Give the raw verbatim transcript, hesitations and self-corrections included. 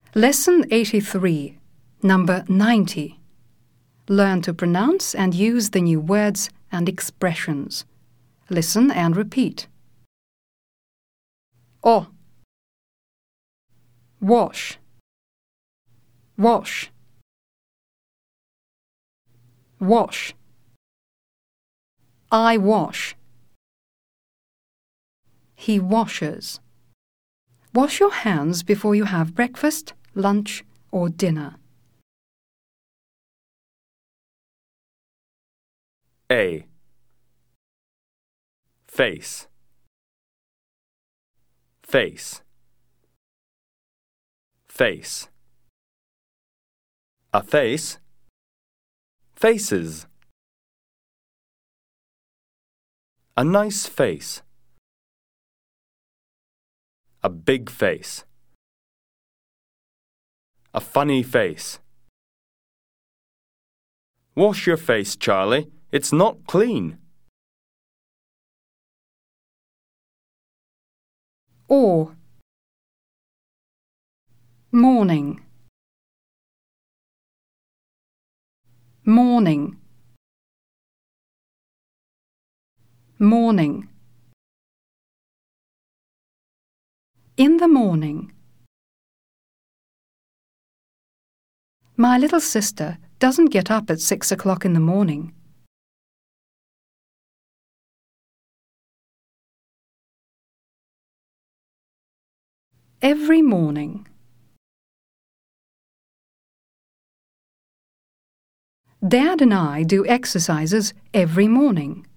Lesson eighty-three, number ninety. Learn to pronounce and use the new words and expressions. Listen and repeat. O. Wash. Wash. Wash. I wash. He washes. Wash your hands before you have breakfast, lunch, or dinner. A. Face. Face. Face. A face. Faces. A nice face. A big face. A funny face. Wash your face, Charlie. It's not clean. Or. Morning. Morning. Morning. In the morning. My little sister doesn't get up at six o'clock in the morning. Every morning. Dad and I do exercises every morning.